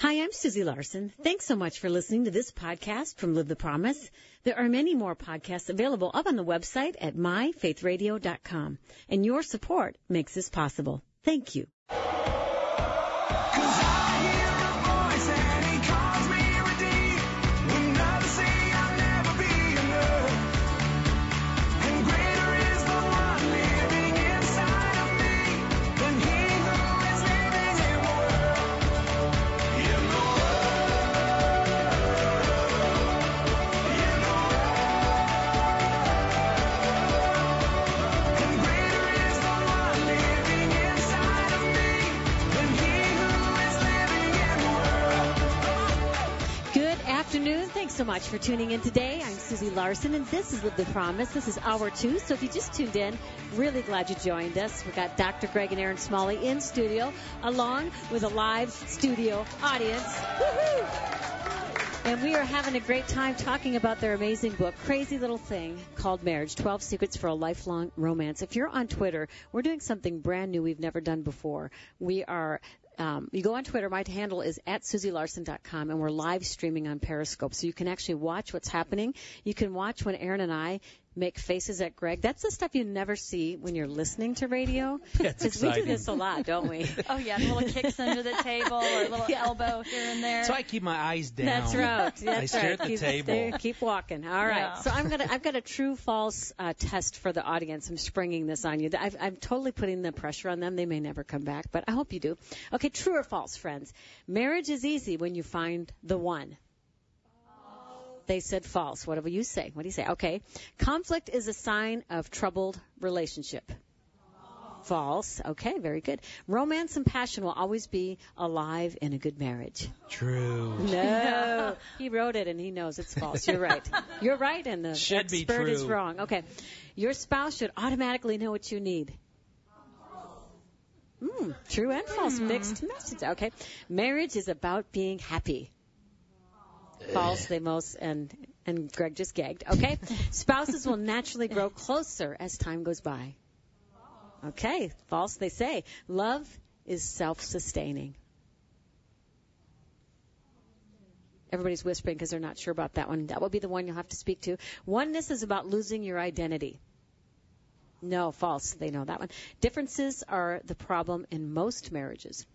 Hi, I'm Susie Larson. Thanks so much for listening to this podcast from Live the Promise. There are many more podcasts available up on the website at myfaithradio.com. And your support makes this possible. Thank you. Thanks so much for tuning in today. I'm Susie Larson, and this is Live the Promise. This is Hour 2, so if you just tuned in, really glad you joined us. We've got Dr. Greg and Aaron Smalley in studio, along with a live studio audience. Woohoo! And we are having a great time talking about their amazing book, Crazy Little Thing, called Marriage, 12 Secrets for a Lifelong Romance. If you're on Twitter, we're doing something brand new we've never done before. We are... you go on Twitter. My handle is @SusieLarson.com, and we're live streaming on Periscope, so you can actually watch what's happening. You can watch when Aaron and I make faces at Greg. That's the stuff you never see when you're listening to radio. That's exciting. We do this a lot, don't we? Oh, yeah, little kicks under the table or a little elbow here and there. So I keep my eyes down. That's right. I stare at the table. Keep walking. All right. Yeah. So I've got a true-false test for the audience. I'm springing this on you. I'm totally putting the pressure on them. They may never come back, but I hope you do. Okay, true or false, friends? Marriage is easy when you find the one. They said false. What do you say? What do you say? Okay. Conflict is a sign of troubled relationship. False. Okay, very good. Romance and passion will always be alive in a good marriage. True. No. He wrote it and he knows it's false. You're right. You're right, and the Should be expert true. is wrong. Okay. Your spouse should automatically know what you need. True and false. Mixed message. Okay. Marriage is about being happy. False, they most, and Greg just gagged. Okay. Spouses will naturally grow closer as time goes by. Okay. False, they say. Love is self-sustaining. Everybody's whispering because they're not sure about that one. That will be the one you'll have to speak to. Oneness is about losing your identity. No, false. They know that one. Differences are the problem in most marriages.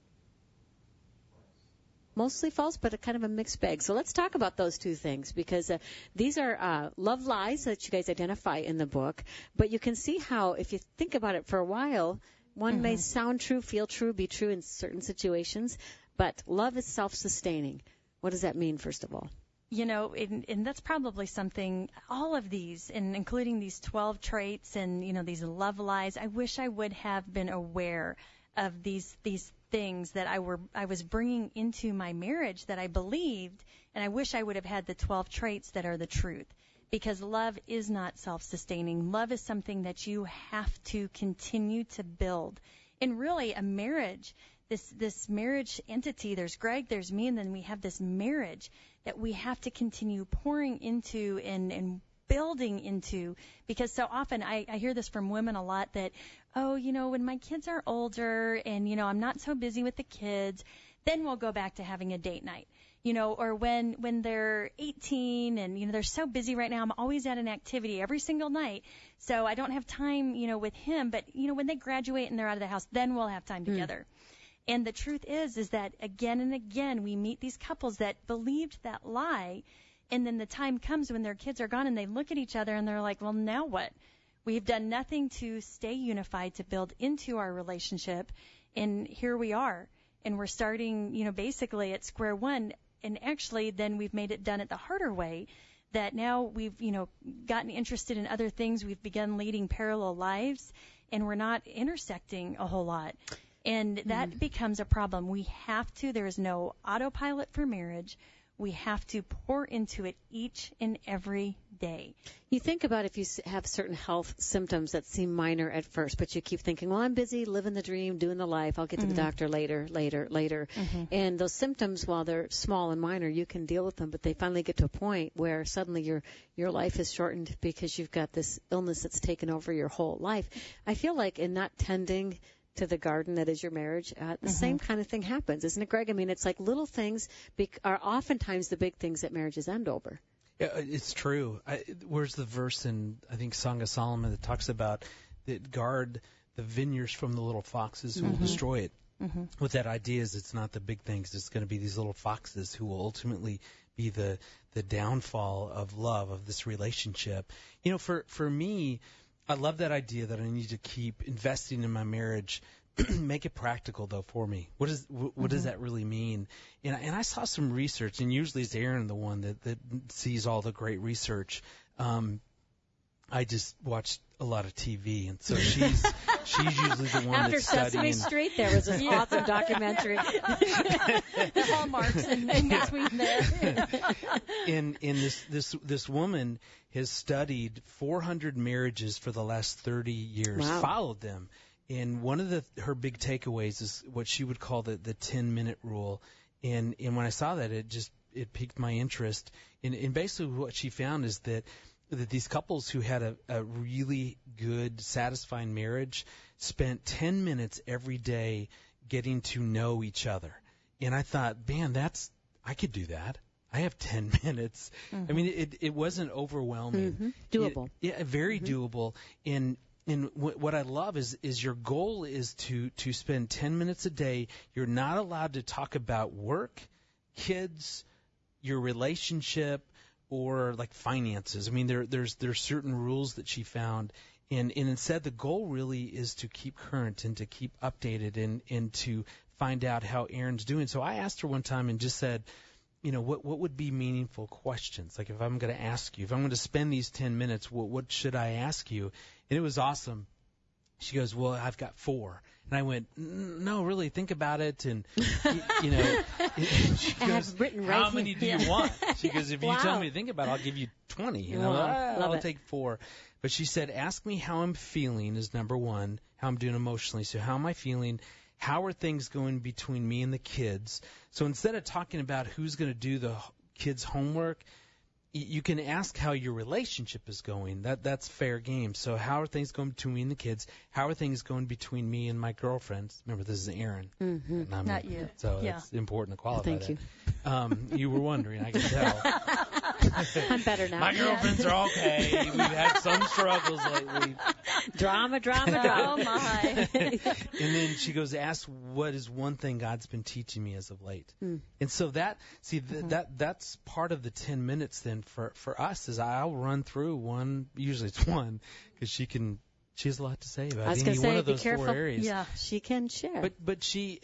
Mostly false, but a kind of a mixed bag. So let's talk about those two things, because these are love lies that you guys identify in the book. But you can see how, if you think about it for a while, one may sound true, feel true, be true in certain situations. But love is self-sustaining. What does that mean, first of all? You know, and that's probably something, all of these, and including these 12 traits and, you know, these love lies, I wish I would have been aware of these things that I was bringing into my marriage that I believed, and I wish I would have had the 12 traits that are the truth, because love is not self-sustaining. Love is something that you have to continue to build. And really, a marriage, this marriage entity, there's Greg, there's me, and then we have this marriage that we have to continue pouring into and building into, because so often I hear this from women a lot that, oh, you know, when my kids are older and, you know, I'm not so busy with the kids, then we'll go back to having a date night, you know, or when they're 18 and, you know, they're so busy right now, I'm always at an activity every single night, so I don't have time, you know, with him, but, you know, when they graduate and they're out of the house, then we'll have time together. And the truth is that again and again we meet these couples that believed that lie. And then the time comes when their kids are gone and they look at each other and they're like, well, now what? We've done nothing to stay unified, to build into our relationship. And here we are. And we're starting, you know, basically at square one. And actually then we've made it done it the harder way, that now we've, you know, gotten interested in other things. We've begun leading parallel lives and we're not intersecting a whole lot. And that becomes a problem. We have to, there is no autopilot for marriage. We have to pour into it each and every day. You think about if you have certain health symptoms that seem minor at first, but you keep thinking, well, I'm busy living the dream, doing the life. I'll get to the doctor later. And those symptoms, while they're small and minor, you can deal with them, but they finally get to a point where suddenly your life is shortened because you've got this illness that's taken over your whole life. I feel like in not tending to the garden that is your marriage, the same kind of thing happens, isn't it, Greg? I mean, it's like little things are oftentimes the big things that marriages end over. Yeah, it's true. Where's the verse in, I think, Song of Solomon that talks about that guard the vineyards from the little foxes who will destroy it? What that idea is, it's not the big things. It's going to be these little foxes who will ultimately be the downfall of love, of this relationship. You know, for me, I love that idea that I need to keep investing in my marriage. Make it practical, though, for me. What does that really mean? And I saw some research, and usually it's Erin the one that sees all the great research. I just watched a lot of TV, and so she's usually the one After that's studying. Sesame Street, there was this awesome documentary. The hallmarks in between there. And this woman has studied 400 marriages for the last 30 years, followed them. And one of her big takeaways is what she would call the 10-minute rule. And when I saw that, it piqued my interest. And basically what she found is that these couples who had a really good, satisfying marriage spent 10 minutes every day getting to know each other. And I thought, man, I could do that. I have 10 minutes. I mean, it wasn't overwhelming. Doable. Very doable. And what I love is your goal is to spend 10 minutes a day. You're not allowed to talk about work, kids, your relationship, or like finances. I mean, there's certain rules that she found, and instead the goal really is to keep current and to keep updated and to find out how Erin's doing. So I asked her one time and just said, you know, what would be meaningful questions? Like if I'm going to ask you, if I'm going to spend these 10 minutes, what should I ask you? And it was awesome. She goes, well, I've got 4. And I went, no, really, think about it. And, you know, she goes, how many do you want? She goes, if you tell me to think about it, I'll give you 20. You know, I'll take 4. But she said, ask me how I'm feeling is number 1, how I'm doing emotionally. So how am I feeling? How are things going between me and the kids? So instead of talking about who's going to do the kids' homework, you can ask how your relationship is going. That's fair game. So how are things going between me and the kids? How are things going between me and my girlfriends? Remember, this is Erin. Not you. So it's important to qualify Thank that. you. You were wondering, I can tell. I'm better now. My girlfriends are okay. We've had some struggles lately. Drama. Oh, my. And then she goes, ask what is one thing God's been teaching me as of late. And so that's part of the 10 minutes then for us is I'll run through one, usually it's one, because she has a lot to say about any one of those 4 areas. Yeah, she can share. But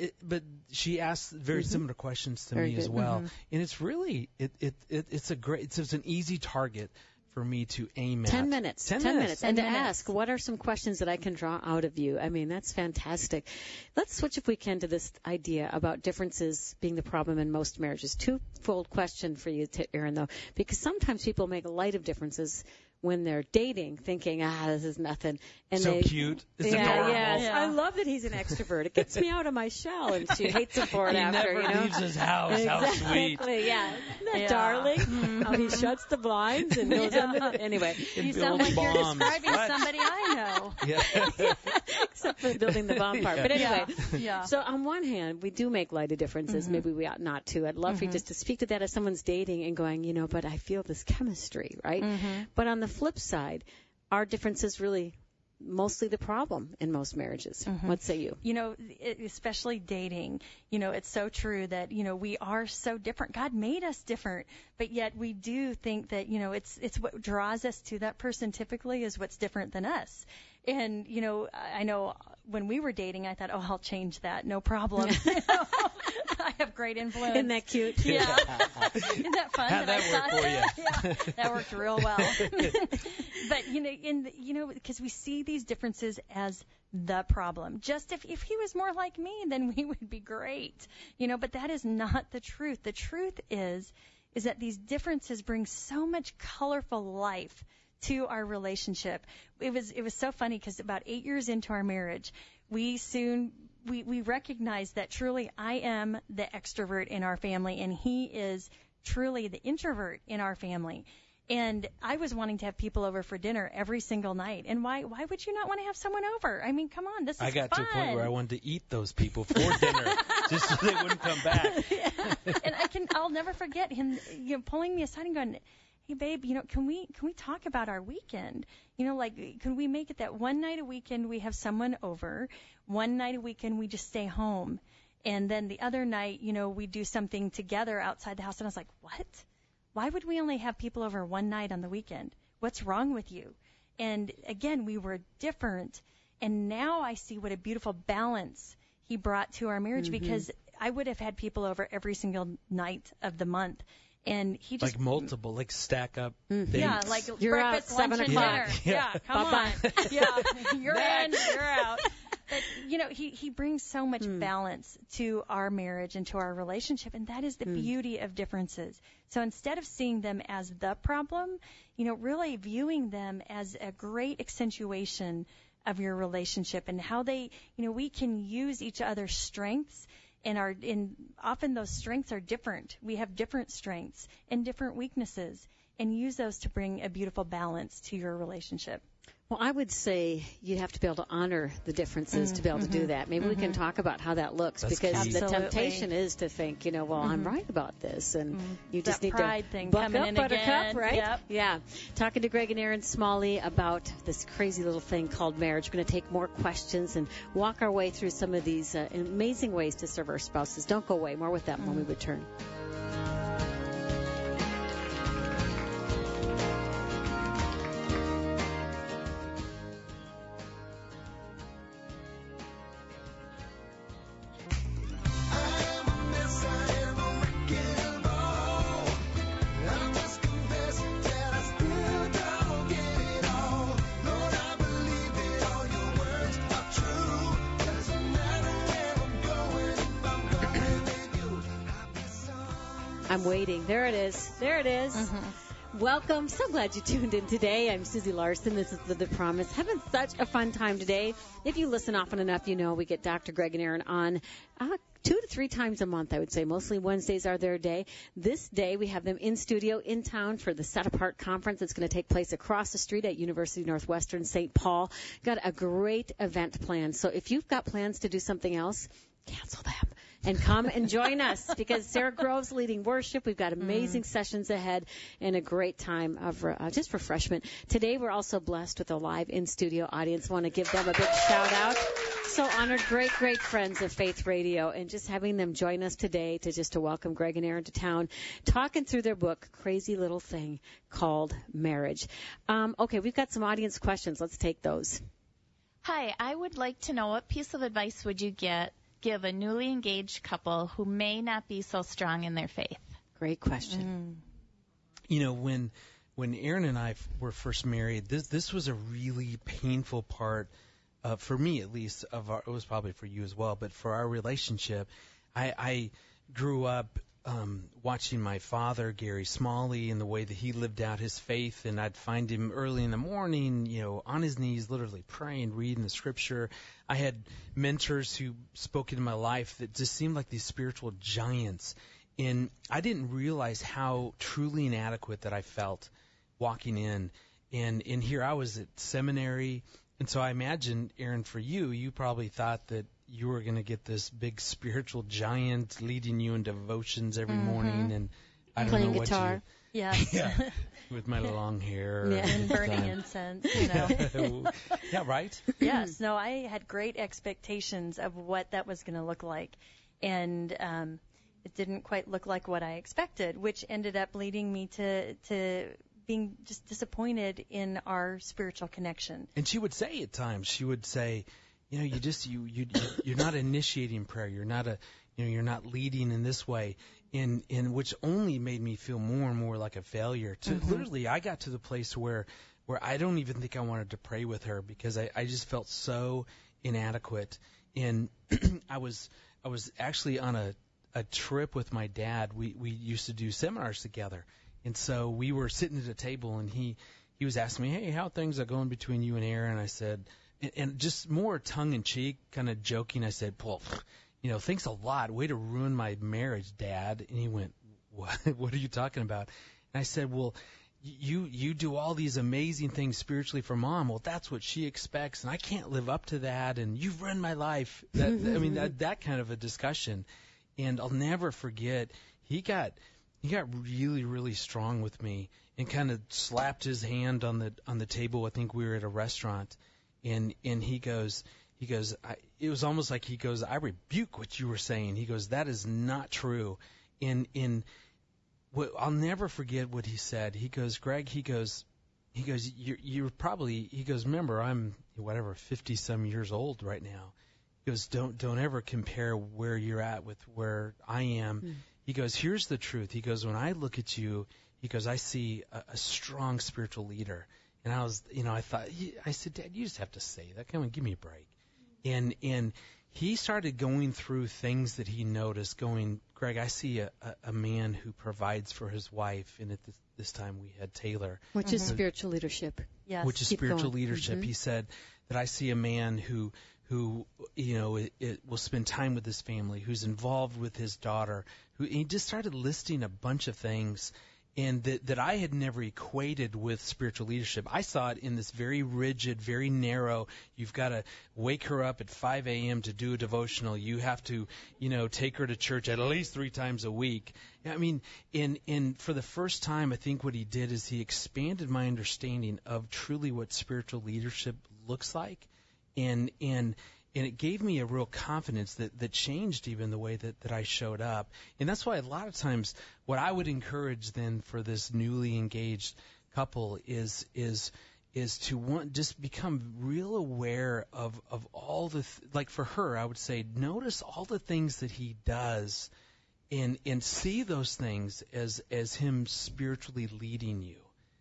she asks very similar questions to me as well. And it's really it's an easy target for me to aim at. 10 minutes. 10 minutes. And 10 to minutes. ask, what are some questions that I can draw out of you? I mean, that's fantastic. Let's switch, if we can, to this idea about differences being the problem in most marriages. Twofold question for you, Erin, though, because sometimes people make light of differences when they're dating, thinking, this is nothing. And so cute. It's adorable. Yes. Yeah. I love that he's an extrovert. It gets me out of my shell, and she hates him for it He after. never leaves his house. How sweet. Yeah. Isn't that darling? How he shuts the blinds and goes under the... Anyway. You sound like you're describing somebody I know. Yeah. Except for building the bomb part. But anyway, Yeah. so on one hand, we do make light of differences. Maybe we ought not to. I'd love for you just to speak to that as someone's dating and going, but I feel this chemistry, right? But on the flip side, are differences really mostly the problem in most marriages? What say you? Especially dating, it's so true that, we are so different. God made us different, but yet we do think that, it's what draws us to that person typically is what's different than us. And, I know when we were dating, I thought, I'll change that. No problem. I have great influence. Isn't that cute? Yeah. Isn't that fun? How'd that work for you? Yeah, that worked real well. But, because we see these differences as the problem. Just if he was more like me, then we would be great. But that is not the truth. The truth is that these differences bring so much colorful life to our relationship. It was so funny because about 8 years into our marriage, we recognized that truly I am the extrovert in our family and he is truly the introvert in our family. And I was wanting to have people over for dinner every single night. And why would you not want to have someone over? I mean, come on, this is I got fun. to a point where I wanted to eat those people for dinner just so they wouldn't come back. And I'll never forget him, pulling me aside and going, "Hey, babe, can we talk about our weekend? Can we make it that one night a weekend we have someone over, one night a weekend we just stay home, and then the other night, we do something together outside the house?" And I was like, "What? Why would we only have people over one night on the weekend? What's wrong with you?" And again, we were different. And now I see what a beautiful balance he brought to our marriage, because I would have had people over every single night of the month. And he just. Like multiple, like stack up dates. Yeah, like You're breakfast, out, 7 lunch, and o'clock. dinner. Yeah. Yeah, come on. Yeah, you're in, Next. you're out. But, he brings so much balance to our marriage and to our relationship, and that is the beauty of differences. So instead of seeing them as the problem, really viewing them as a great accentuation of your relationship and how they, we can use each other's strengths, and often those strengths are different. We have different strengths and different weaknesses, and use those to bring a beautiful balance to your relationship. Well, I would say you have to be able to honor the differences to be able to do that. Maybe we can talk about how that looks, That's because key. the Absolutely. temptation is to think, well, I'm right about this, and you just That need pride to thing buck coming up, in Buttercup, again. right? Yep. Yeah. Talking to Greg and Erin Smalley about this crazy little thing called marriage. We're going to take more questions and walk our way through some of these amazing ways to serve our spouses. Don't go away. More with that when we return. I'm waiting. There it is. There it is. Welcome. So glad you tuned in today. I'm Susie Larson. This is The Promise. Having such a fun time today. If you listen often enough, we get Dr. Greg and Erin on 2 to 3 times a month, I would say. Mostly Wednesdays are their day. This day, we have them in studio in town for the Set Apart Conference. It's going to take place across the street at University of Northwestern St. Paul. Got a great event planned. So if you've got plans to do something else, cancel them and come and join us, because Sarah Grove's leading worship. We've got amazing sessions ahead and a great time of just refreshment. Today, we're also blessed with a live in-studio audience. Want to give them a big shout-out. So honored, great friends of Faith Radio, and just having them join us today to welcome Greg and Erin to town, talking through their book, Crazy Little Thing Called Marriage. Okay, we've got some audience questions. Let's take those. Hi, I would like to know, what piece of advice would you give a newly engaged couple who may not be so strong in their faith? Great question. When Erin and I were first married, this was a really painful part, for me at least, it was probably for you as well, but for our relationship. I grew up watching my father, Gary Smalley, and the way that he lived out his faith, and I'd find him early in the morning, on his knees, literally praying, reading the scripture. I had mentors who spoke into my life that just seemed like these spiritual giants, and I didn't realize how truly inadequate that I felt walking in. And here I was at seminary, and so I imagine, Erin, for you probably thought that you were going to get this big spiritual giant leading you in devotions every morning, and I don't Playing know guitar. Yes. Yeah, with my long hair. And burning incense, Yeah, right? Yes. No, I had great expectations of what that was going to look like. And it didn't quite look like what I expected, which ended up leading me to being just disappointed in our spiritual connection. And she would say at times, you're not initiating prayer. You're not leading in this way, in which only made me feel more and more like a failure. Literally, I got to the place where I don't even think I wanted to pray with her, because I just felt so inadequate. And I was actually on a trip with my dad. We used to do seminars together, and so we were sitting at a table, and he was asking me, "Hey, how things are going between you and Erin?" I said, and just more tongue-in-cheek, kind of joking, I said, "Well, thanks a lot. Way to ruin my marriage, Dad." And he went, "What? What are you talking about?" And I said, "Well, you do all these amazing things spiritually for Mom. Well, that's what she expects, and I can't live up to that. And you've ruined my life. That kind of a discussion. And I'll never forget. He got really, really strong with me and kind of slapped his hand on the table. I think we were at a restaurant, and he goes. It was almost like he goes, I rebuke what you were saying. He goes, that is not true. I'll never forget what he said. He goes, Greg, you're probably, remember, I'm 50 some years old right now. He goes, don't ever compare where you're at with where I am. Mm. He goes, here's the truth. He goes, when I look at you, he goes, I see a strong spiritual leader. And I was, I said, Dad, you just have to say that. Come on, give me a break. And he started going through things that he noticed, going, Greg, I see a man who provides for his wife, and at this time we had Taylor. Which is spiritual leadership. Yes. Which is spiritual leadership. Mm-hmm. He said that I see a man who it will spend time with his family, who's involved with his daughter. He just started listing a bunch of things, and that I had never equated with spiritual leadership. I saw it in this very rigid, very narrow, you've got to wake her up at 5 a.m. to do a devotional. You have to, take her to church at least 3 times a week. I mean, and for the first time, I think what he did is he expanded my understanding of truly what spiritual leadership looks like. And it gave me a real confidence that changed even the way that I showed up. And that's why a lot of times what I would encourage then for this newly engaged couple is to just become real aware of all the, like for her, I would say, notice all the things that he does and see those things as him spiritually leading you.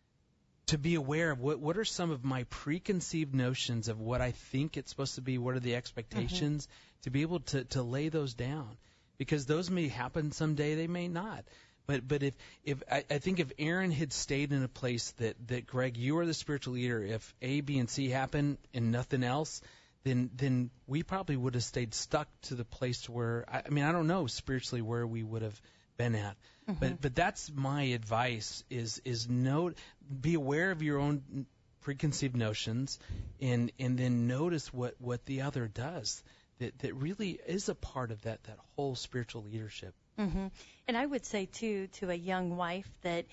To be aware of what are some of my preconceived notions of what I think it's supposed to be, what are the expectations, to be able to lay those down. Because those may happen someday, they may not. But if I think if Aaron had stayed in a place that Greg, you are the spiritual leader, if A, B, and C happen and nothing else, then we probably would have stayed stuck to the place where, I don't know spiritually where we would have been at. Mm-hmm. But that's my advice is be aware of your own preconceived notions and then notice what the other does that really is a part of that whole spiritual leadership. Mm-hmm. And I would say too to a young wife that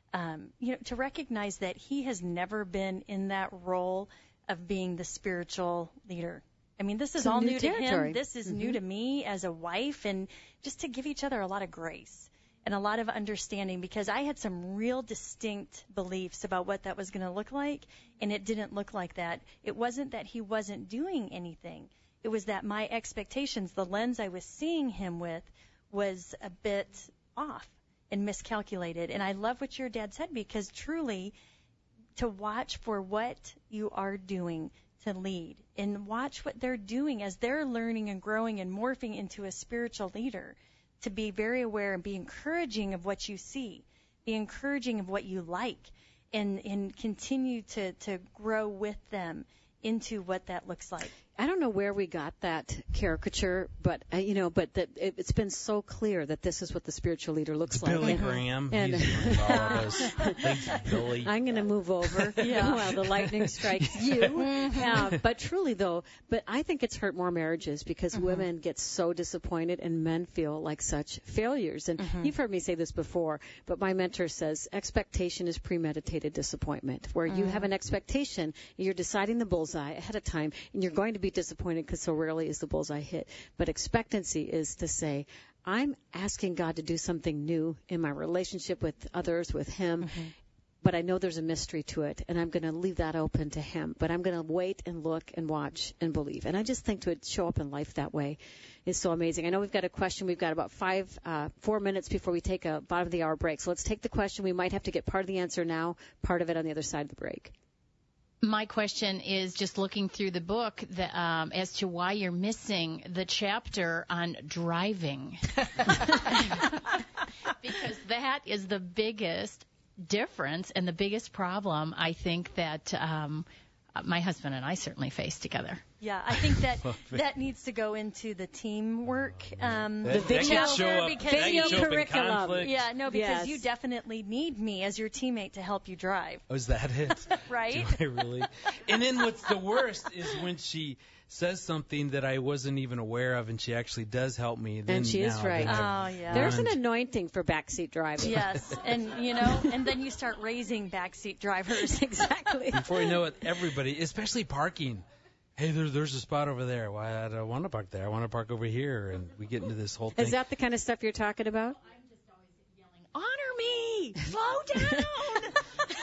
to recognize that he has never been in that role of being the spiritual leader. I mean, this is all new to him. This is new to me as a wife, and just to give each other a lot of grace and a lot of understanding, because I had some real distinct beliefs about what that was going to look like, and it didn't look like that. It wasn't that he wasn't doing anything. It was that my expectations, the lens I was seeing him with, was a bit off and miscalculated. And I love what your dad said, because truly to watch for what you are doing to lead and watch what they're doing as they're learning and growing and morphing into a spiritual leader, to be very aware and be encouraging of what you see, be encouraging of what you like, and continue to grow with them into what that looks like. I don't know where we got that caricature, but that it's been so clear that this is what the spiritual leader looks like. Billy Graham, he's all of us. Thanks, Billy. I'm going to move over while the lightning strikes you. But truly, though, I think it's hurt more marriages because women get so disappointed and men feel like such failures. And you've heard me say this before, but my mentor says expectation is premeditated disappointment, where you have an expectation, you're deciding the bullseye ahead of time, and you're going to be disappointed because so rarely is the bullseye hit. But expectancy is to say, I'm asking God to do something new in my relationship with others, with Him, but I know there's a mystery to it, and I'm going to leave that open to Him. But I'm going to wait and look and watch and believe. And I just think to show up in life that way is so amazing. I know we've got a question. We've got about 4 minutes before we take a bottom of the hour break. So let's take the question. We might have to get part of the answer now, part of it on the other side of the break. My question is just looking through the book as to why you're missing the chapter on driving. Because that is the biggest difference and the biggest problem I think that my husband and I certainly face together. Yeah, I think that needs to go into the teamwork. The video curriculum. Yeah, no, because you definitely need me as your teammate to help you drive. Oh, is that it? Right? Do I really? And then what's the worst is when she says something that I wasn't even aware of, and she actually does help me. And she is right. Oh, yeah. There's an anointing for backseat driving. Yes, and and then you start raising backseat drivers. Exactly. Before you know it, everybody, especially parking. Hey, there's a spot over there. Why I don't want to park there. I want to park over here, and we get into this whole thing. Is that the kind of stuff you're talking about? I'm just always yelling, honor me, slow down.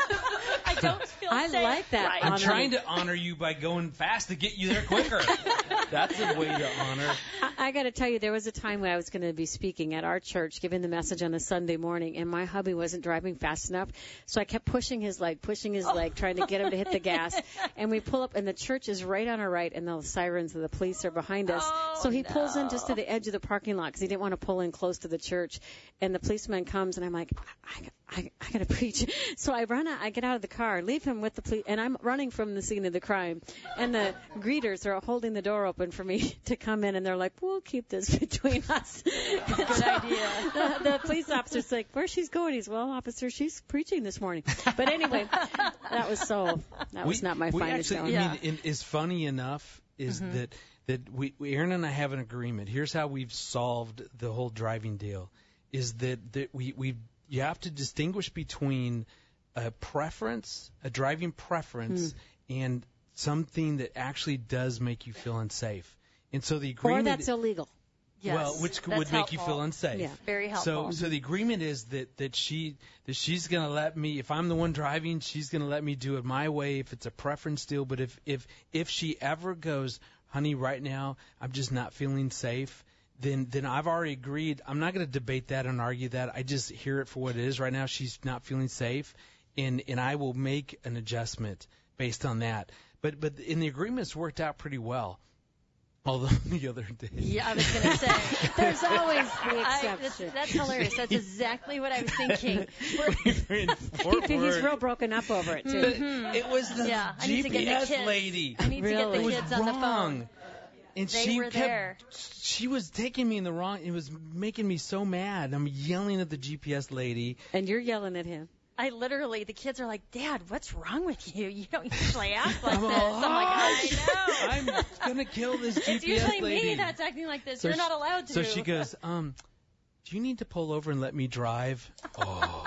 I don't feel I safe. like that. Right. I'm trying to honor you by going fast to get you there quicker. That's a way to honor. I got to tell you, there was a time when I was going to be speaking at our church, giving the message on a Sunday morning, and my hubby wasn't driving fast enough, so I kept pushing his leg, trying to get him to hit the gas. And we pull up, and the church is right on our right, and the sirens of the police are behind us. So he pulls in just to the edge of the parking lot because he didn't want to pull in close to the church. And the policeman comes, and I'm like, I got to preach. So I get out of the car, leave him with the police, and I'm running from the scene of the crime. And the greeters are holding the door open for me to come in, and they're like, we'll keep this between us. Good idea. The police officer's like, where's she going? He's, well, officer, she's preaching this morning. But anyway, that was not my finest hour. Is funny enough is that we Aaron and I have an agreement. Here's how we've solved the whole driving deal, is that you have to distinguish between a driving preference, and something that actually does make you feel unsafe. And so the agreement, or that's illegal. Yes, well, which would make you feel unsafe. Yeah. Very helpful. So the agreement is that she's going to let me, if I'm the one driving, she's going to let me do it my way if it's a preference deal. But if she ever goes, honey, right now I'm just not feeling safe, then I've already agreed. I'm not going to debate that and argue that. I just hear it for what it is. Right now she's not feeling safe, and I will make an adjustment based on that. But in the agreement's worked out pretty well. Although the other day. Yeah, I was going to say. There's always the exception. That's hilarious. That's exactly what I was thinking. He's real broken up over it, too. It was the GPS lady. I need to get the kids on the phone. And she was taking me in the wrong. It was making me so mad. I'm yelling at the GPS lady. And you're yelling at him. The kids are like, Dad, what's wrong with you? You don't usually act like this. I'm like, I know. I'm going to kill this GPS lady. It's usually me that's acting like this. You're not allowed to. So she goes, do you need to pull over and let me drive? Oh.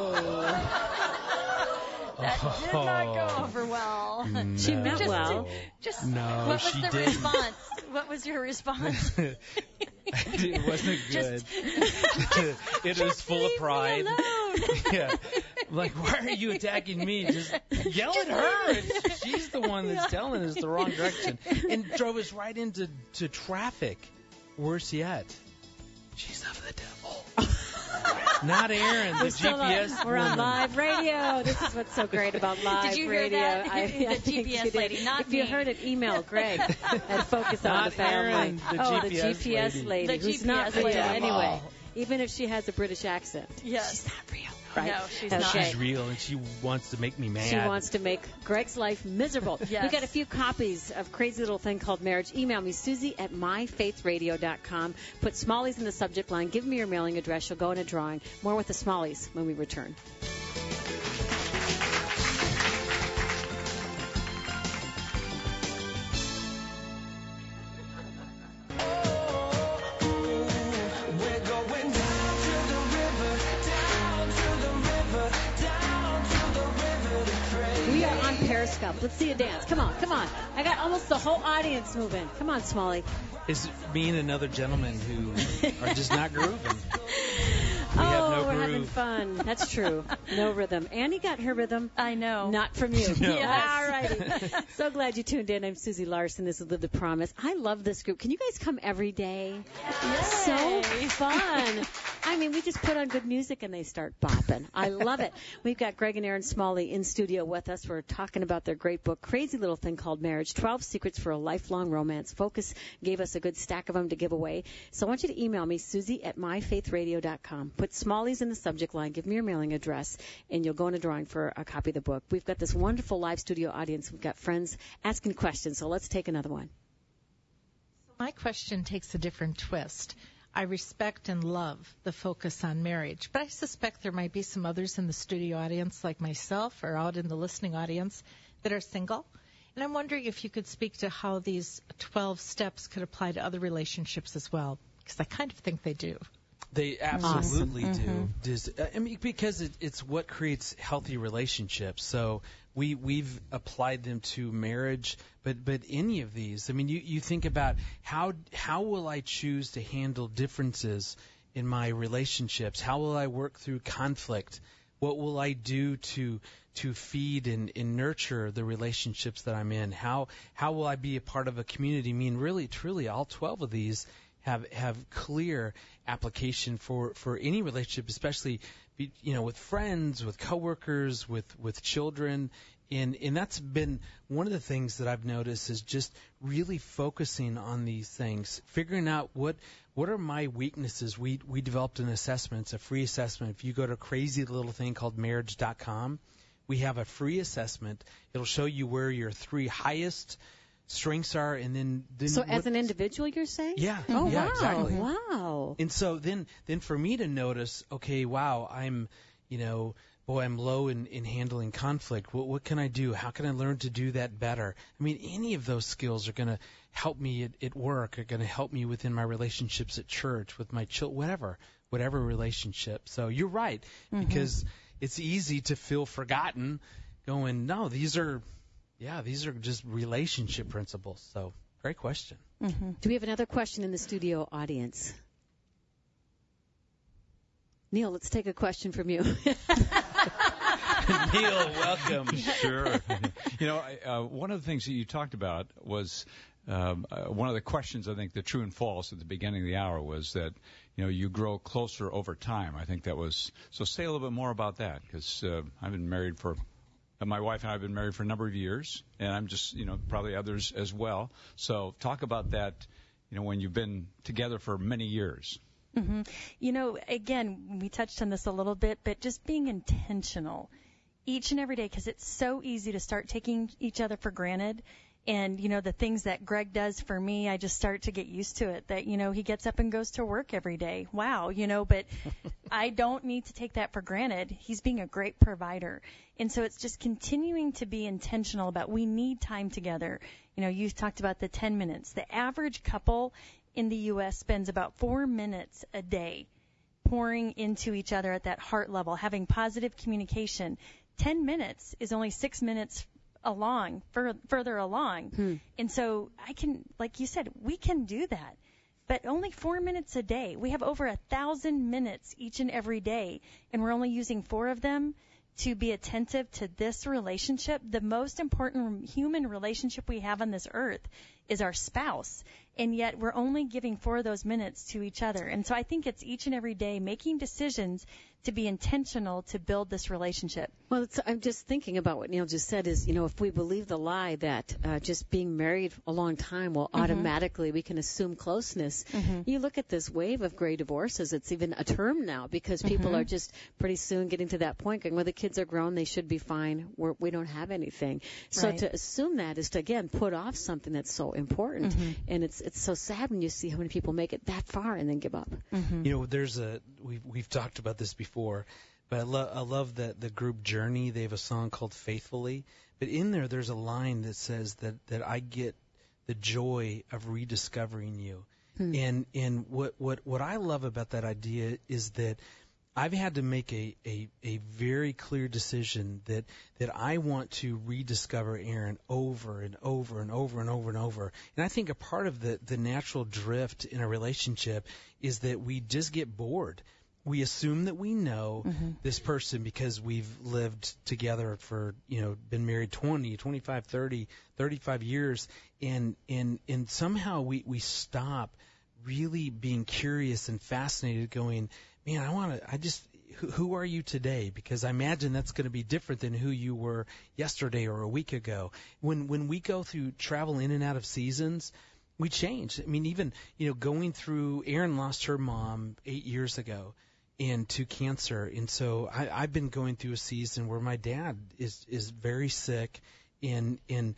That did not go over well. No. She meant well. No, what was she the didn't. response? What was your response? It wasn't good. It was full of pride. Yeah. Like, why are you attacking me? Just yell at her. She's the one that's telling us the wrong direction. And drove us right into traffic. Worse yet, she's of the devil. Not Aaron, the GPS We're woman. on live radio. This is what's so great about live radio. Did you hear that? The GPS lady, not If you me. heard it, email Greg at Focus on the Family. Aaron, the GPS lady. The Who's GPS not real lady. anyway. Even if she has a British accent. Yes. She's not real. Right? No, she's Okay. not. She's real, and she wants to make me mad. She wants to make Greg's life miserable. Yes. We got a few copies of Crazy Little Thing Called Marriage. Email me, Susie at myfaithradio.com. Put Smallies in the subject line. Give me your mailing address. You'll go in a drawing. More with the Smallies when we return. We are on Periscope. Let's see you dance. Come on, come on. I got almost the whole audience moving. Come on, Smalley. It's me and another gentleman who are just not grooving. We have no we're groove. having fun. That's true. No rhythm. Annie got her rhythm. I know. Not from you. No. Yes. All righty. So glad you tuned in. I'm Susie Larson. This is Live the Promise. I love this group. Can you guys come every day? Yay. So fun. I mean, we just put on good music and they start bopping. I love it. We've got Greg and Erin Smalley in studio with us. We're talking about their great book, Crazy Little Thing Called Marriage, 12 Secrets for a Lifelong Romance. Focus gave us a good stack of them to give away. So I want you to email me, Susie@myfaithradio.com. Put Smalley's in the subject line. Give me your mailing address, and you'll go in a drawing for a copy of the book. We've got this wonderful live studio audience. We've got friends asking questions, so let's take another one. My question takes a different twist. I respect and love the focus on marriage, but I suspect there might be some others in the studio audience like myself or out in the listening audience that are single. And I'm wondering if you could speak to how these 12 steps could apply to other relationships as well, because I kind of think they do. They absolutely do. I mean, because it's what creates healthy relationships. So we've applied them to marriage, but any of these. I mean, you think about how will I choose to handle differences in my relationships? How will I work through conflict? What will I do to feed and nurture the relationships that I'm in? How will I be a part of a community? I mean, really, truly, all 12 of these have clear application for any relationship, especially with friends, with coworkers, with children, and that's been one of the things that I've noticed is just really focusing on these things, figuring out what are my weaknesses. We developed an assessment. It's a free assessment. If you go to crazylittlethinkcalledmarriage.com, we have a free assessment. It'll show you where your 3 highest strengths are, and then so as an individual, you're saying? Yeah. Oh, yeah, wow. Exactly. Wow. And so then for me to notice, okay, wow, I'm low in handling conflict. What can I do? How can I learn to do that better? I mean, any of those skills are going to help me at work, are going to help me within my relationships at church, with my children, whatever relationship. So you're right, because it's easy to feel forgotten going, no, these are just relationship principles. So, great question. Do we have another question in the studio audience? Neil, let's take a question from you. Neil, welcome. Sure. One of the things that you talked about was one of the questions, I think, the true and false at the beginning of the hour was that, you grow closer over time. I think that was, so say a little bit more about that, because I've been married my wife and I have been married for a number of years, and I'm just, probably others as well. So talk about that, when you've been together for many years. Again, we touched on this a little bit, but just being intentional each and every day, because it's so easy to start taking each other for granted. And, the things that Greg does for me, I just start to get used to it, that, he gets up and goes to work every day. Wow, but I don't need to take that for granted. He's being a great provider. And so it's just continuing to be intentional about we need time together. You talked about the 10 minutes. The average couple in the U.S. spends about 4 minutes a day pouring into each other at that heart level, having positive communication. 10 minutes is only 6 minutes further along. And so I can, like you said, we can do that. But only 4 minutes a day. We have over 1,000 minutes each and every day, and we're only using 4 of them to be attentive to this relationship. The most important human relationship we have on this earth is our spouse, and yet we're only giving 4 of those minutes to each other. And so I think it's each and every day making decisions to be intentional to build this relationship. Well, I'm just thinking about what Neil just said is, if we believe the lie that just being married a long time will automatically, we can assume closeness. You look at this wave of gray divorces, it's even a term now because people are just pretty soon getting to that point going, well, the kids are grown, they should be fine, we don't have anything. So Right. to assume that is to, again, put off something that's so important. And it's so sad when you see how many people make it that far and then give up. We've talked about this before, but I love that the group Journey, they have a song called Faithfully, but in there's a line that says that I get the joy of rediscovering you. And what I love about that idea is that I've had to make a very clear decision that I want to rediscover Erin over and over and over and over and over. And I think a part of the natural drift in a relationship is that we just get bored. We assume that we know this person because we've lived together for, been married 20, 25, 30, 35 years. And somehow we stop really being curious and fascinated going, man, who are you today? Because I imagine that's going to be different than who you were yesterday or a week ago. When we go through travel in and out of seasons, we change. I mean, even, going through, Erin lost her mom 8 years ago to cancer. And so I've been going through a season where my dad is very sick. And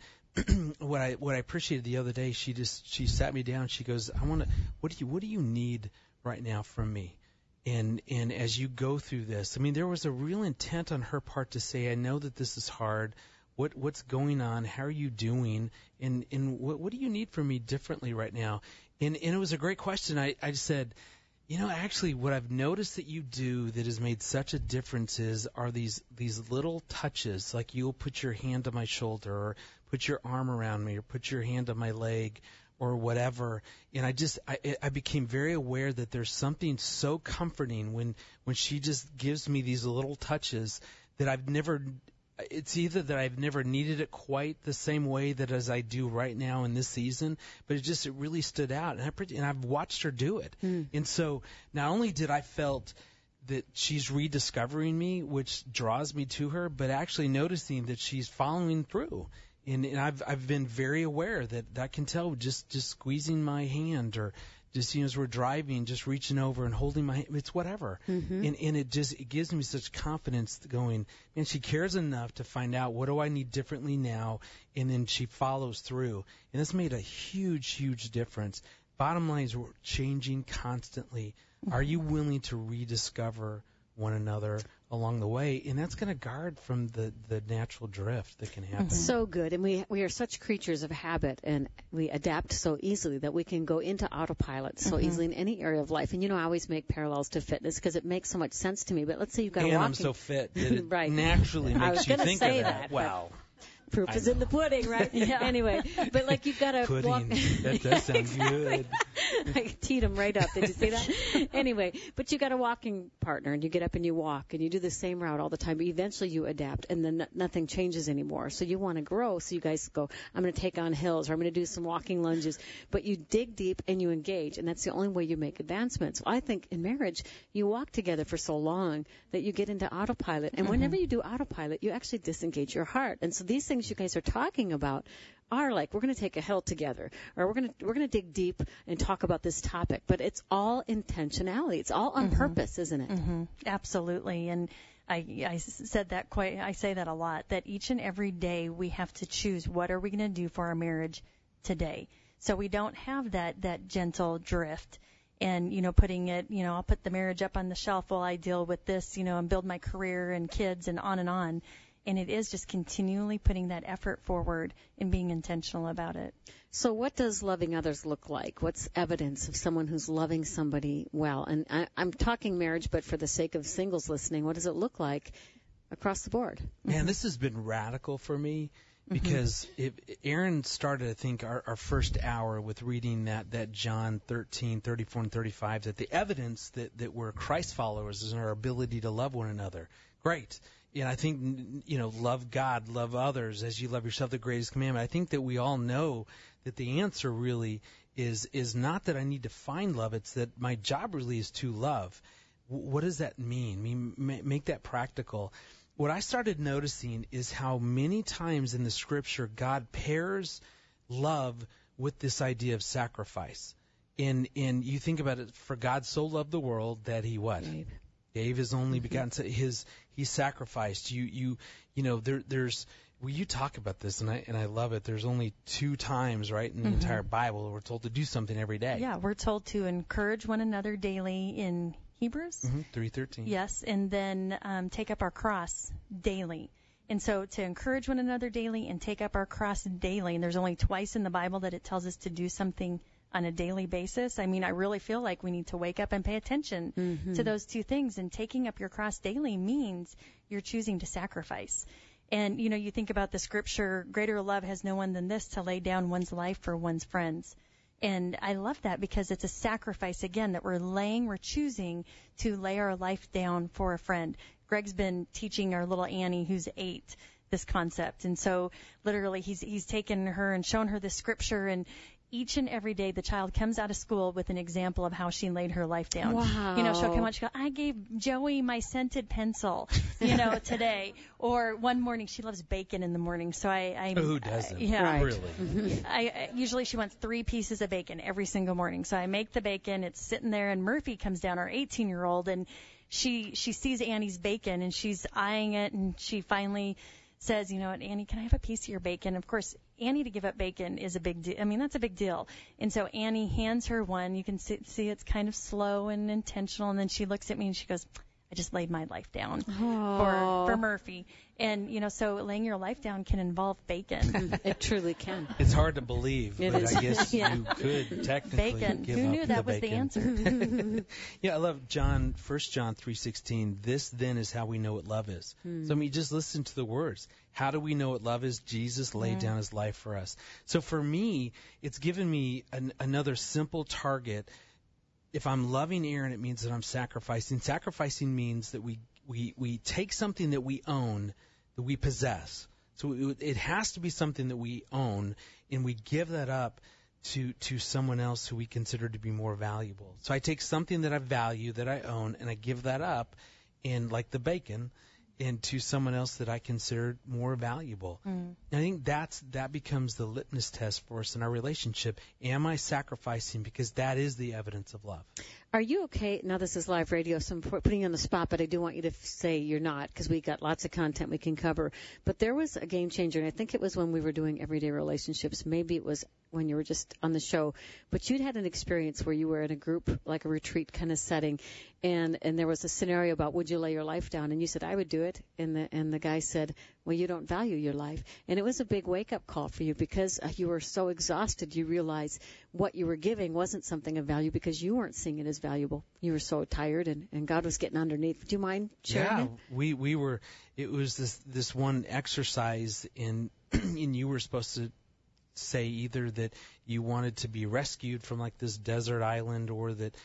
what I appreciated the other day, she sat me down. She goes, what do you need right now from me? And as you go through this, I mean, there was a real intent on her part to say, I know that this is hard. What's going on? How are you doing? And what do you need from me differently right now? And it was a great question. I just said, actually, what I've noticed that you do that has made such a difference are these little touches, like you'll put your hand on my shoulder or put your arm around me or put your hand on my leg or whatever. And I became very aware that there's something so comforting when she just gives me these little touches that it's either that I've never needed it quite the same way that as I do right now in this season, but it really stood out, and I've watched her do it. And so not only did I felt that she's rediscovering me, which draws me to her, but actually noticing that she's following through. And I've been very aware that I can tell just squeezing my hand or just, as we're driving, just reaching over and holding my hand. It's whatever. And it gives me such confidence going, man, she cares enough to find out what do I need differently now, and then she follows through. And it's made a huge, huge difference. Bottom line is we're changing constantly. Are you willing to rediscover one another along the way? And that's going to guard from the natural drift that can happen. So good. And we are such creatures of habit, and we adapt so easily that we can go into autopilot so easily in any area of life. And I always make parallels to fitness because it makes so much sense to me. But let's say you've got a walking... I'm so fit that it right. naturally makes you think of that. Wow. Proof is in the pudding, right? Yeah. Anyway, but like you've got to walk. That does sound good. I teed him right up. Did you see that? Anyway, but you got a walking partner, and you get up and you walk, and you do the same route all the time. But eventually you adapt, and then nothing changes anymore. So you want to grow. So you guys go, I'm going to take on hills, or I'm going to do some walking lunges. But you dig deep and you engage, and that's the only way you make advancements. So I think in marriage, you walk together for so long that you get into autopilot. And whenever you do autopilot, you actually disengage your heart. And so these things you guys are talking about are like, we're going to take a hill together, or we're going to dig deep and talk about this topic. But it's all intentionality. It's all on purpose, isn't it? Absolutely. And I say that a lot, that each and every day we have to choose what are we going to do for our marriage today. So we don't have that gentle drift and, putting it, I'll put the marriage up on the shelf while I deal with this, and build my career and kids and on and on. And it is just continually putting that effort forward and being intentional about it. So what does loving others look like? What's evidence of someone who's loving somebody well? And I'm talking marriage, but for the sake of singles listening, what does it look like across the board? Man, this has been radical for me because Erin started, I think, our first hour with reading that John 13:34 and 35, that the evidence that we're Christ followers is in our ability to love one another. Great. And I think, love God, love others as you love yourself, the greatest commandment. I think that we all know that the answer really is not that I need to find love. It's that my job really is to love. What does that mean? Make that practical. What I started noticing is how many times in the Scripture God pairs love with this idea of sacrifice. And you think about it, for God so loved the world that he what? Gave his only begotten. He sacrificed. There's. Well, you talk about this, and I love it. There's only 2 times, right, in the entire Bible where we're told to do something every day. Yeah, we're told to encourage one another daily in Hebrews. 3:13. Yes, and then take up our cross daily. And so to encourage one another daily and take up our cross daily, and there's only twice in the Bible that it tells us to do something on a daily basis. I mean, I really feel like we need to wake up and pay attention to those 2 things. And taking up your cross daily means you're choosing to sacrifice. And, you think about the Scripture, greater love has no one than this, to lay down one's life for one's friends. And I love that because it's a sacrifice, again, that we're choosing to lay our life down for a friend. Greg's been teaching our little Annie, who's 8, this concept. And so literally he's taken her and shown her this Scripture, and each and every day the child comes out of school with an example of how she laid her life down. Wow. You know, she'll come out, she'll go, I gave Joey my scented pencil, you know, today. Or one morning, she loves bacon in the morning, so Who doesn't? Yeah. Right. Really? Usually she wants 3 pieces of bacon every single morning. So I make the bacon, it's sitting there, and Murphy comes down, our 18-year-old, and she sees Annie's bacon, and she's eyeing it, and she finally says, you know what, Annie, can I have a piece of your bacon? Of course, Annie to give up bacon is a big deal. I mean, that's a big deal. And so Annie hands her one. You can see it's kind of slow and intentional, and then she looks at me and she goes, I just laid my life down for Murphy. And, you know, so laying your life down can involve bacon. It truly can. It's hard to believe, It but is. I guess Yeah. you could technically Bacon. give Who up knew that was the bacon. answer? Yeah, I love 1 John 3:16. This then is how we know what love is. So I mean, just listen to the words. How do we know what love is? Jesus laid down his life for us. So for me, it's given me another simple target. If I'm loving Aaron, it means that I'm sacrificing. Sacrificing means that we take something that we own, that we possess. So it has to be something that we own, and we give that up to someone else who we consider to be more valuable. So I take something that I value, that I own, and I give that up, and like the bacon, and to someone else that I consider more valuable. And I think that becomes the litmus test for us in our relationship. Am I sacrificing? Because that is the evidence of love. Are you okay? Now, this is live radio, so I'm putting you on the spot, but I do want you to say you're not, because we got lots of content we can cover. But there was a game changer, and I think it was when we were doing Everyday Relationships. Maybe it was when you were just on the show. But you'd had an experience where you were in a group, like a retreat kind of setting, and there was a scenario about, would you lay your life down? And you said, I would do it. And the guy said, well, you don't value your life. And it was a big wake-up call for you, because you were so exhausted, you realized what you were giving wasn't something of value because you weren't seeing it as valuable. You were so tired, and God was getting underneath. Do you mind sharing it? We were. It was this one exercise and you were supposed to say either that you wanted to be rescued from like this desert island, or that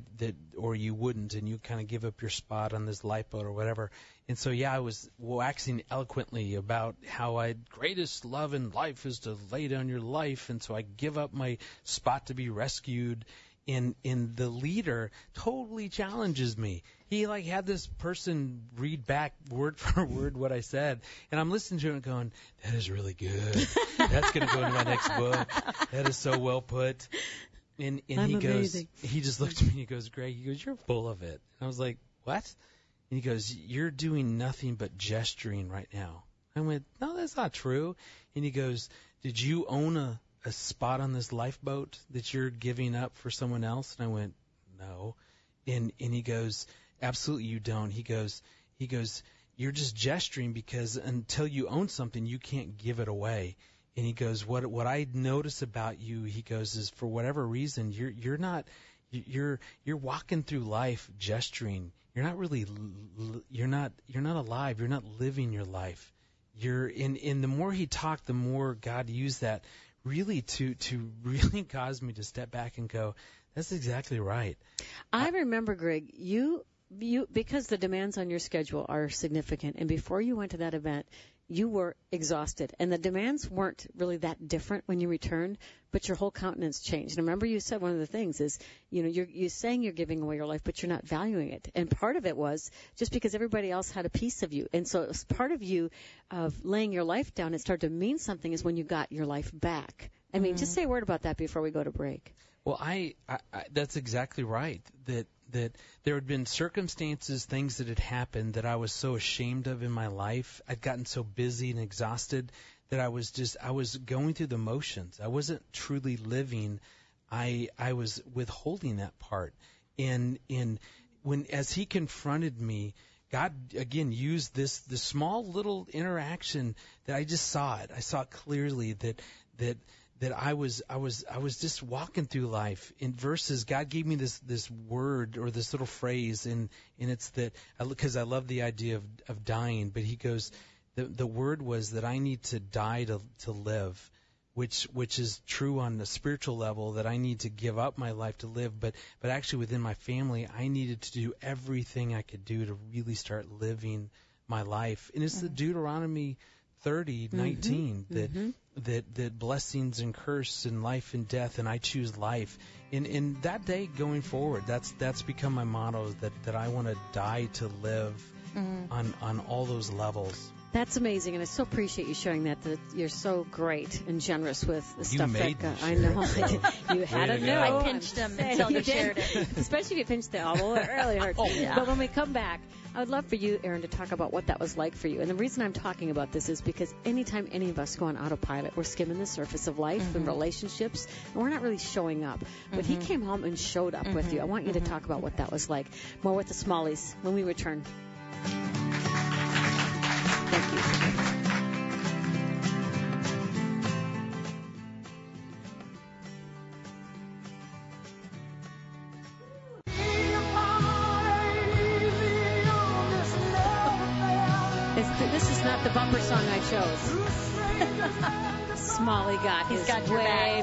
or you wouldn't, and you kind of give up your spot on this lifeboat or whatever. And so I was waxing eloquently about how greatest love in life is to lay down your life, and so I give up my spot to be rescued. And the leader totally challenges me. He had this person read back word for word what I said, and I'm listening to it and going, that is really good. That's going to go into my next book. That is so well put. And he goes, he just looked at me and he goes, Greg, you're full of it. And I was like, what? And he goes, you're doing nothing but gesturing right now. I went, no, that's not true. And he goes, did you own a spot on this lifeboat that you're giving up for someone else? And I went, no. And he goes, absolutely you don't. He goes, you're just gesturing because until you own something, you can't give it away. And he goes, what I notice about you, he goes, is for whatever reason, you're walking through life gesturing. You're not really, you're not alive. You're not living your life. And the more he talked, the more God used that really to really cause me to step back and go, that's exactly right. I remember, Greg, you because the demands on your schedule are significant, and before you went to that event, you were exhausted, and the demands weren't really that different when you returned, but your whole countenance changed. And remember, you said one of the things is, you're saying you're giving away your life, but you're not valuing it. And part of it was just because everybody else had a piece of you. And so it was part of you of laying your life down. It started to mean something is when you got your life back. I mean, just say a word about that before we go to break. Well, I that's exactly right. That there had been circumstances, things that had happened that I was so ashamed of in my life. I'd gotten so busy and exhausted that I was going through the motions. I wasn't truly living. I was withholding that part. And as he confronted me, God again used this small little interaction that I just saw it. I saw it clearly that I was just walking through life. In verses, God gave me this word or this little phrase, and it's that, because I love the idea of dying, but he goes, the word was that I need to die to live, which is true on the spiritual level, that I need to give up my life to live, but actually within my family, I needed to do everything I could do to really start living my life. And it's the Deuteronomy 30:19 that that blessings and curse and life and death, and I choose life. In that day going forward, that's become my motto, that I want to die to live on all those levels. That's amazing, and I so appreciate you sharing that you're so great and generous with the stuff. You made me I know. You had to know. I pinched him until he shared it. Especially if you pinched the elbow. It really hurts. Yeah. But when we come back, I would love for you, Aaron, to talk about what that was like for you. And the reason I'm talking about this is because anytime any of us go on autopilot, we're skimming the surface of life and relationships, and we're not really showing up. But he came home and showed up with you. I want you to talk about what that was like. More with the Smalleys when we return. Thank you. This is not the bumper song I chose. Smalley got his got your way. back.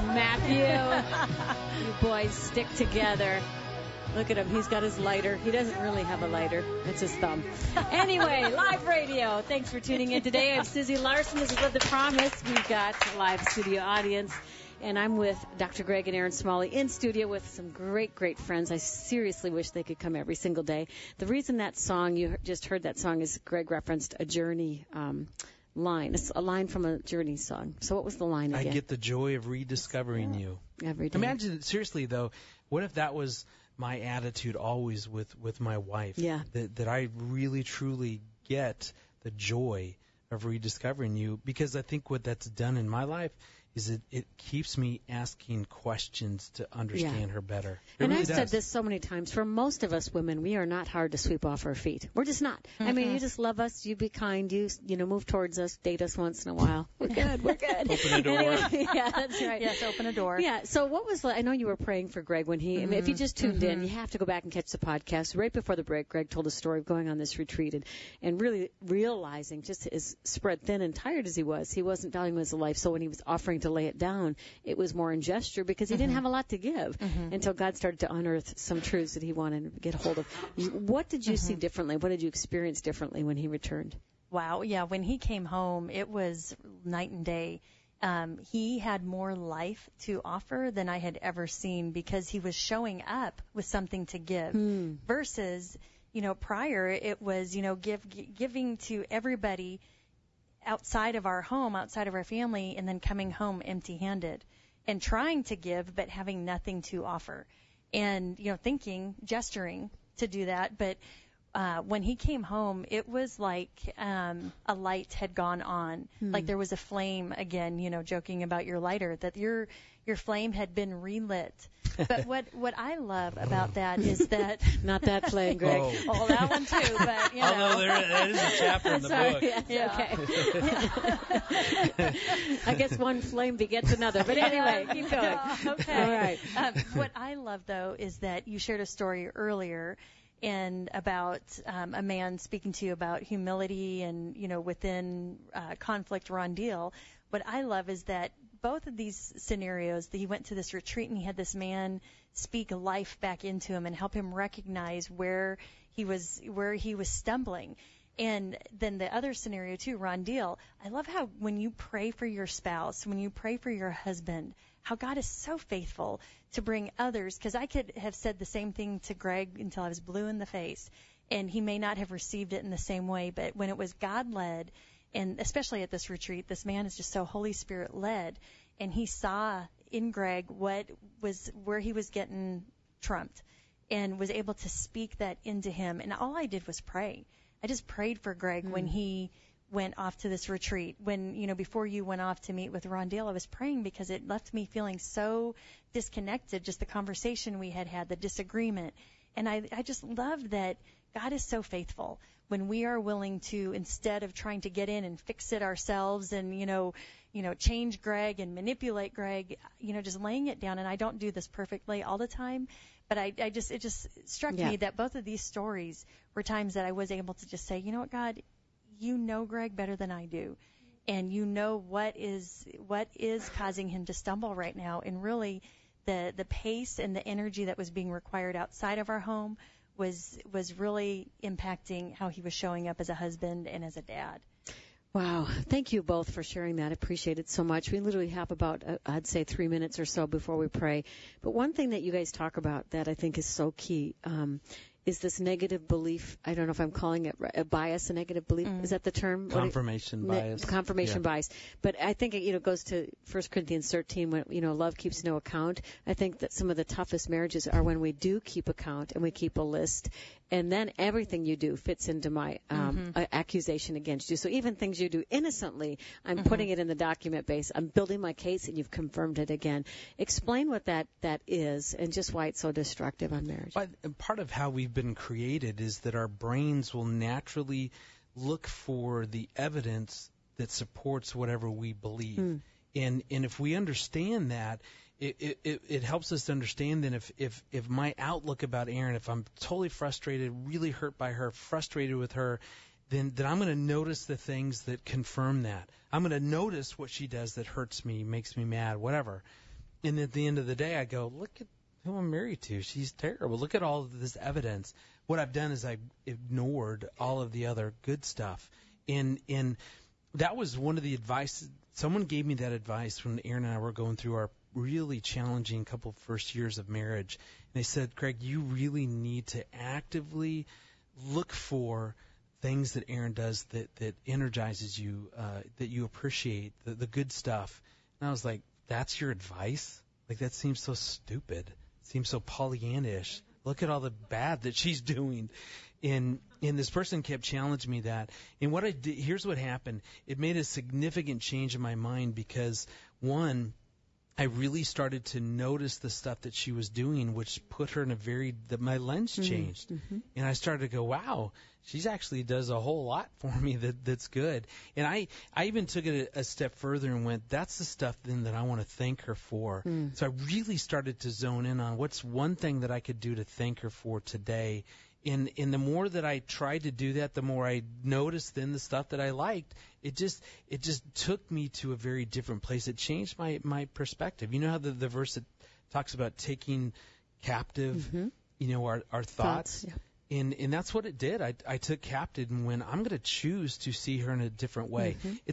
Matthew, you boys stick together. Look at him. He's got his lighter. He doesn't really have a lighter. It's his thumb. Anyway, live radio. Thanks for tuning in today. I'm Susie Larson. This is Live the Promise. We've got a live studio audience. And I'm with Dr. Greg and Aaron Smalley in studio with some great, great friends. I seriously wish they could come every single day. The reason that song, you just heard that song, is Greg referenced a Journey line. It's a line from a Journey song. So what was the line again? I get the joy of rediscovering you. Every day. Imagine, seriously, though, what if that was my attitude always with my wife? Yeah. That I really, truly get the joy of rediscovering you, because I think what that's done in my life is it keeps me asking questions to understand her better. And really I've does. said this so many times. For most of us women, we are not hard to sweep off our feet. We're just not. I mean, you just love us. You be kind. You move towards us. Date us once in a while. We're good. We're good. Open a door. Anyway, yeah, that's right. Yes, open a door. Yeah. So what was I know you were praying for Greg when he. I mean, if you just tuned in, you have to go back and catch the podcast. Right before the break, Greg told a story of going on this retreat and really realizing, just as spread thin and tired as he wasn't valuing his life. So when he was offering to lay it down, it was more in gesture because he didn't have a lot to give until God started to unearth some truths that he wanted to get a hold of. What did you see differently? What did you experience differently when he returned? Wow. Yeah. When he came home, it was night and day. He had more life to offer than I had ever seen because he was showing up with something to give versus, prior it was, giving to everybody outside of our home, outside of our family, and then coming home empty-handed and trying to give but having nothing to offer. And, gesturing to do that. But when he came home, it was like a light had gone on. Like there was a flame again, joking about your lighter, that your flame had been relit. But what I love about that is that not that flame, Greg. Oh, that one too. But Although there is a chapter in the book. Yes, okay. I guess one flame begets another. But anyway, keep going. Okay. All right. What I love though is that you shared a story earlier and about a man speaking to you about humility and within conflict, Ron Deal. What I love is that both of these scenarios, that he went to this retreat and he had this man speak life back into him and help him recognize where he was stumbling. And then the other scenario too, Ron Deal, I love how when you pray for your spouse, when you pray for your husband, how God is so faithful to bring others, because I could have said the same thing to Greg until I was blue in the face, and he may not have received it in the same way, but when it was God-led, and especially at this retreat, this man is just so Holy Spirit-led, and he saw in Greg where he was getting trumped and was able to speak that into him. And all I did was pray. I just prayed for Greg when he went off to this retreat. When, before you went off to meet with Ron Deal, I was praying because it left me feeling so disconnected, just the conversation we had, the disagreement. And I just love that God is so faithful when we are willing to, instead of trying to get in and fix it ourselves and, change Greg and manipulate Greg, just laying it down. And I don't do this perfectly all the time, but it just struck me that both of these stories were times that I was able to just say, you know what, God, you know Greg better than I do. And you know what is causing him to stumble right now. And really the pace and the energy that was being required outside of our home was really impacting how he was showing up as a husband and as a dad. Wow. Thank you both for sharing that. I appreciate it so much. We literally have about, I'd say, 3 minutes or so before we pray. But one thing that you guys talk about that I think is so key is this negative belief. I don't know if I'm calling it a bias, a negative belief. Is that the term? Confirmation bias. Confirmation bias. But I think it goes to 1 Corinthians 13 when, love keeps no account. I think that some of the toughest marriages are when we do keep account and we keep a list, and then everything you do fits into my accusation against you. So even things you do innocently, I'm putting it in the document base. I'm building my case, and you've confirmed it again. Explain what that is and just why it's so destructive on marriage. But part of how we've been created is that our brains will naturally look for the evidence that supports whatever we believe. And if we understand that, it helps us to understand then if my outlook about Erin, if I'm totally frustrated, really hurt by her, frustrated with her, then I'm going to notice the things that confirm that. I'm going to notice what she does that hurts me, makes me mad, whatever. And at the end of the day, I go, look at who I'm married to. She's terrible. Look at all of this evidence. What I've done is I've ignored all of the other good stuff. And that was one of the advice. Someone gave me that advice when Erin and I were going through our really challenging couple first years of marriage. And they said, Greg, you really need to actively look for things that Erin does that energizes you, that you appreciate, the good stuff. And I was like, that's your advice? Like, that seems so stupid. Seems so Pollyannish. Look at all the bad that she's doing. And this person kept challenging me that. And what I did, here's what happened. It made a significant change in my mind because, one, I really started to notice the stuff that she was doing, which put her in my lens changed. And I started to go, wow, she actually does a whole lot for me that's good. And I even took it a step further and went, that's the stuff then that I want to thank her for. So I really started to zone in on what's one thing that I could do to thank her for today. And the more that I tried to do that, the more I noticed then the stuff that I liked. It just took me to a very different place. It changed my perspective. You know how the verse that talks about taking captive, our thoughts. Yeah. And that's what it did. I took captive and went, I'm going to choose to see her in a different way.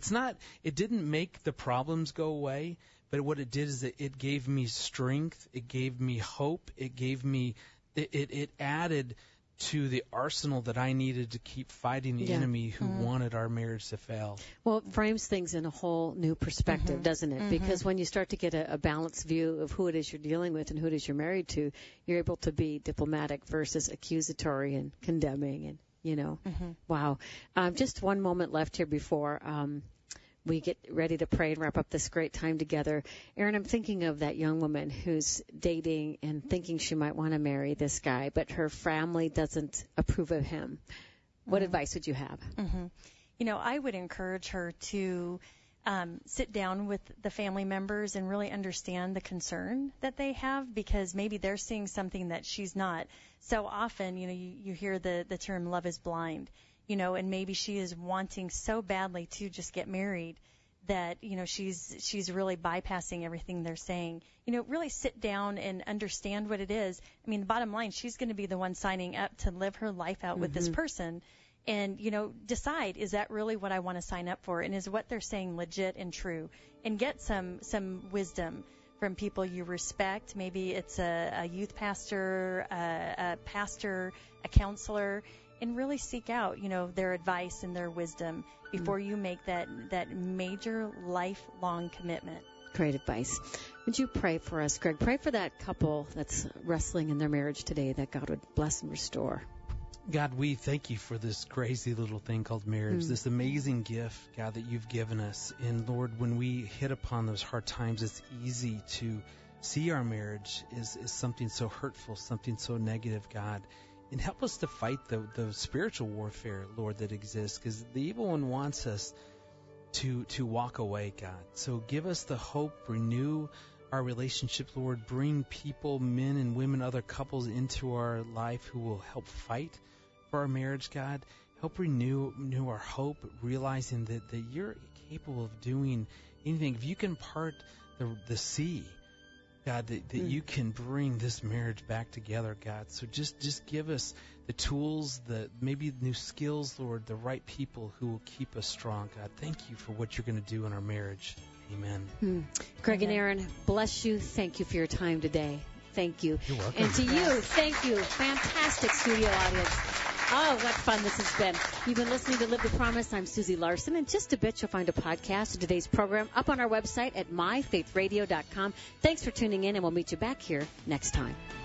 It didn't make the problems go away, but what it did is that it gave me strength. It gave me hope. It added to the arsenal that I needed to keep fighting the enemy who wanted our marriage to fail. Well, it frames things in a whole new perspective, doesn't it? Because when you start to get a balanced view of who it is you're dealing with and who it is you're married to, you're able to be diplomatic versus accusatory and condemning and, Wow. Just one moment left here before we get ready to pray and wrap up this great time together. Erin, I'm thinking of that young woman who's dating and thinking she might want to marry this guy, but her family doesn't approve of him. What advice would you have? I would encourage her to sit down with the family members and really understand the concern that they have, because maybe they're seeing something that she's not. So often, you hear the term love is blind. And maybe she is wanting so badly to just get married that, she's really bypassing everything they're saying. Really sit down and understand what it is. I mean, the bottom line, she's going to be the one signing up to live her life out with this person. And, decide, is that really what I want to sign up for? And is what they're saying legit and true? And get some wisdom from people you respect. Maybe it's a youth pastor, a pastor, a counselor. And really seek out, their advice and their wisdom before you make that major lifelong commitment. Great advice. Would you pray for us, Greg? Pray for that couple that's wrestling in their marriage today, that God would bless and restore. God, we thank you for this crazy little thing called marriage, this amazing gift, God, that you've given us. And, Lord, when we hit upon those hard times, it's easy to see our marriage is something so hurtful, something so negative, God. And help us to fight the spiritual warfare, Lord, that exists, because the evil one wants us to walk away, God. So give us the hope, renew our relationship, Lord. Bring people, men and women, other couples into our life who will help fight for our marriage, God. Help renew our hope, realizing that you're capable of doing anything. If you can part the sea, God, that you can bring this marriage back together, God. So just give us the tools, maybe new skills, Lord, the right people who will keep us strong, God. Thank you for what you're going to do in our marriage. Amen. Greg and Aaron, bless you. Thank you for your time today. Thank you. You're welcome. And to you, thank you. Fantastic studio audience. Oh, what fun this has been. You've been listening to Live the Promise. I'm Susie Larson. In just a bit, you'll find a podcast of today's program up on our website at myfaithradio.com. Thanks for tuning in, and we'll meet you back here next time.